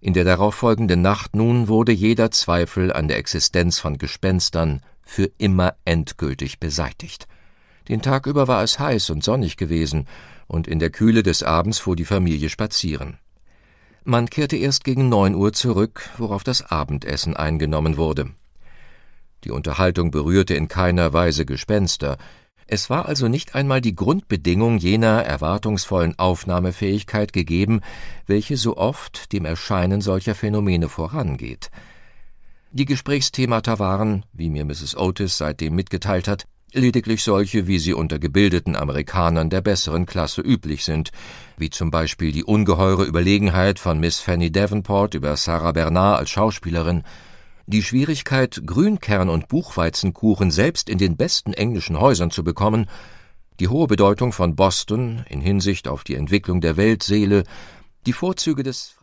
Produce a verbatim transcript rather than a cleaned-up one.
In der darauffolgenden Nacht nun wurde jeder Zweifel an der Existenz von Gespenstern für immer endgültig beseitigt. Den Tag über war es heiß und sonnig gewesen, und in der Kühle des Abends fuhr die Familie spazieren. Man kehrte erst gegen neun Uhr zurück, worauf das Abendessen eingenommen wurde. Die Unterhaltung berührte in keiner Weise Gespenster. Es war also nicht einmal die Grundbedingung jener erwartungsvollen Aufnahmefähigkeit gegeben, welche so oft dem Erscheinen solcher Phänomene vorangeht. Die Gesprächsthemata waren, wie mir Misses Otis seitdem mitgeteilt hat, lediglich solche, wie sie unter gebildeten Amerikanern der besseren Klasse üblich sind, wie zum Beispiel die ungeheure Überlegenheit von Miss Fanny Davenport über Sarah Bernard als Schauspielerin, die Schwierigkeit, Grünkern- und Buchweizenkuchen selbst in den besten englischen Häusern zu bekommen, die hohe Bedeutung von Boston in Hinsicht auf die Entwicklung der Weltseele, die Vorzüge des